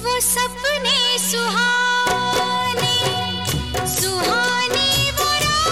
वो सपने सुहाने सुहाने वो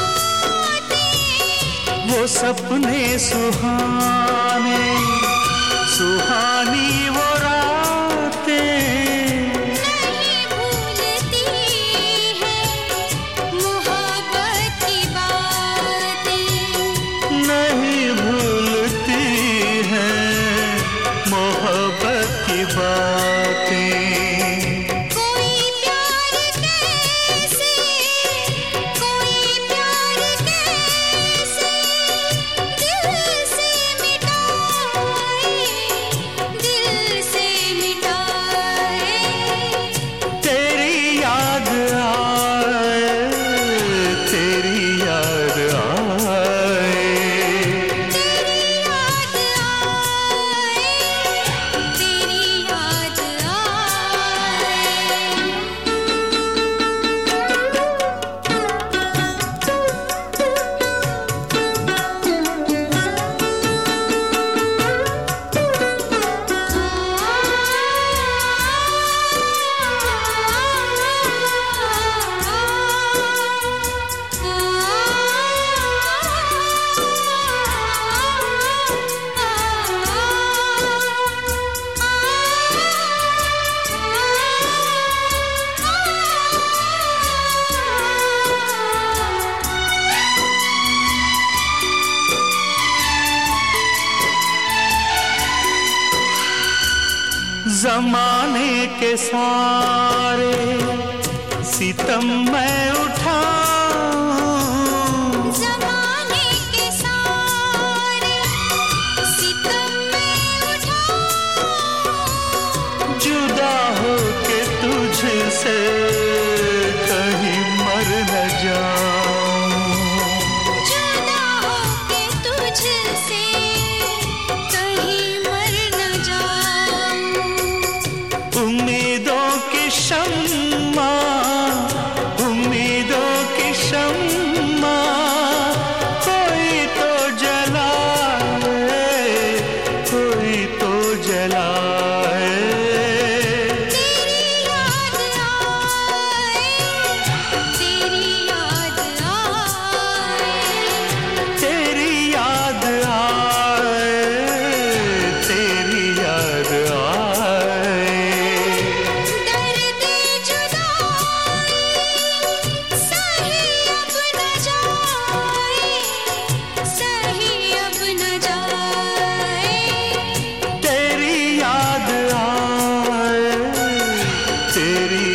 रातें, वो सपने सुहाने सुहानी वो रातें नहीं भूलती है मोहब्बत की बातें, नहीं भूलती है मोहब्बत की बातें। कोई प्यार कैसे, कोई प्यार कैसे दिल से मिटाए, दिल से मिटाए। तेरी याद आए, तेरी याद आए, तेरी याद आए, तेरी याद ज़माने के सारे सितम मैं उठाऊं, ज़माने के सारे सितम मैं उठाऊं, जुदा होके तुझसे कहीं मर न जाऊं, जुदा होके तुझसे कहीं मर न जाऊं। उम्मीदों की शम्मा, उम्मीदों की शम्मा कोई तो जलाए, कोई तो जलाए। तेरी याद आए, तेरी याद आए, तेरी याद आए, तेरी याद आए। दर्द जुदाई सही अब न जाए, सही अब न जाए। तेरी याद आए, तेरी